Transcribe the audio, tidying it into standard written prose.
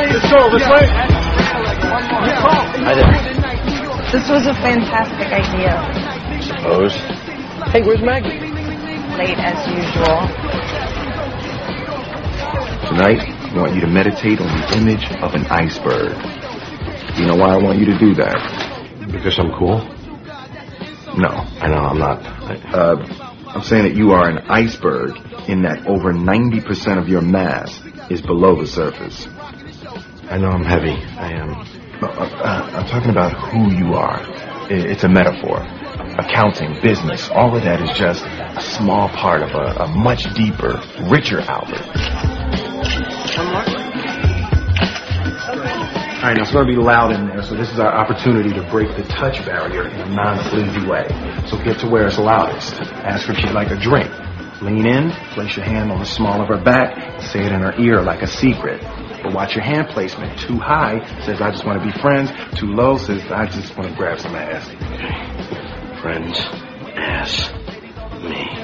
Let's go this way. Hi there. This was a fantastic idea. Suppose. Hey, where's Maggie? Late as usual. Tonight, I want you to meditate on the image of an iceberg. Do you know why I want you to do that? Because I'm cool? No. I know, I'm not. I'm saying that you are an iceberg in that over 90% of your mass is below the surface. I know I'm heavy. I am. I'm talking about who you are. It's a metaphor. Accounting, business, all of that is just a small part of a much deeper, richer Albert. One more? All right, now it's going to be loud in there, so this is our opportunity to break the touch barrier in a non-sleazy way. So get to where it's loudest. Ask her if she'd like a drink. Lean in, place your hand on the small of her back, and say it in her ear like a secret. But watch your hand placement. Too high says, I just want to be friends. Too low says, I just want to grab some ass. Friends, ass, me.